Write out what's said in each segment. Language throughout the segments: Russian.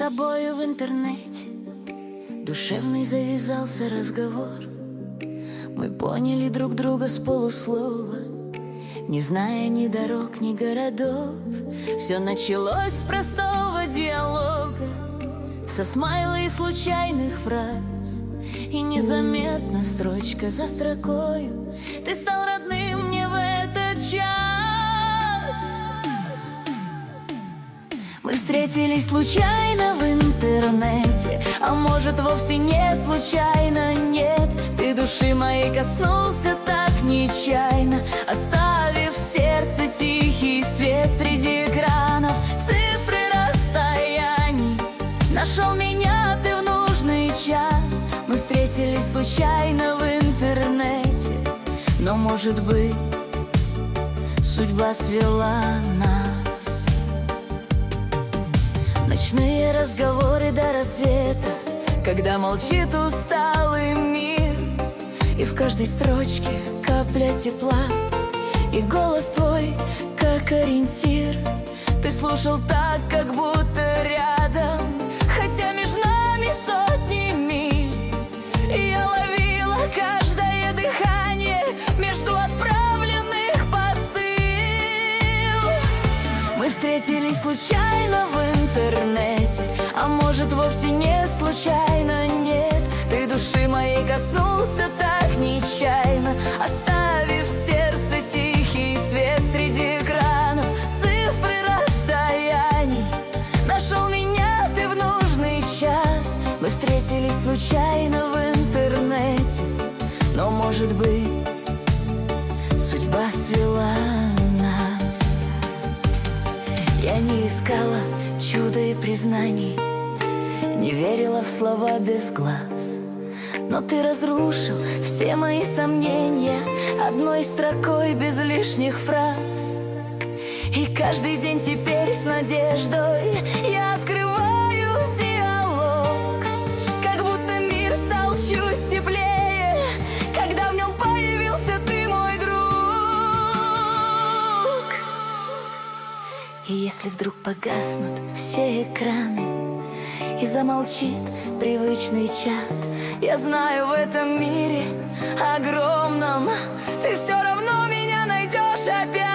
тобою в интернете душевный завязался разговор. Мы поняли друг друга с полуслова, не зная ни дорог, ни городов. Все началось с простого диалога, со смайла и случайных фраз. И незаметно, строчка за строкою, ты стал родным мне в этот час. Мы встретились случайно в интернете, а может вовсе не случайно, нет. Ты души моей коснулся так нечаянно, оставив в сердце тихий свет среди экранов. Цифры расстояний, нашел меня ты в нужный час. Мы встретились случайно в интернете, но, может быть, судьба свела нас. Ночные разговоры до рассвета, когда молчит усталый мир, и в каждой строчке капля тепла, и голос твой как ориентир. Ты слушал так, как будто рядом, хотя между нами сотни миль. И я ловила каждое дыхание между отправленных посыл. Мы встретились случайно в интернете, а может вовсе не случайно, нет. Ты души моей коснулся так нечаянно, оставив в сердце тихий свет среди экранов. Цифры расстояний, нашел меня ты в нужный час. Мы встретились случайно в интернете, но, может быть, судьба свела нас. Я не искала чуда и признаний, не верила в слова без глаз, но ты разрушил все мои сомнения одной строкой без лишних фраз. И каждый день теперь с надеждой я открываю диалог, как будто мир стал чуть теплее, когда в нем появился ты, мой друг. И если вдруг погаснут все экраны и замолчит привычный чат, я знаю, в этом мире огромном ты все равно меня найдешь опять.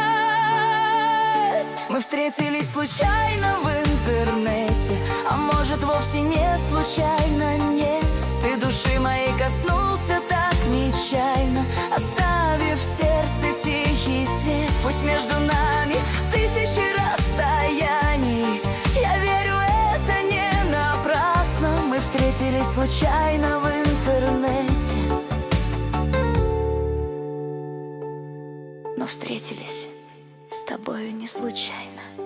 Мы встретились случайно в интернете, а может вовсе не случайно, нет. Ты души моей коснулся так нечаянно, оставив в сердце тихий свет. Пусть между нами тысячи расстояний, я верю, это не напрасно. Мы встретились случайно в интернете, но встретились с тобою не случайно.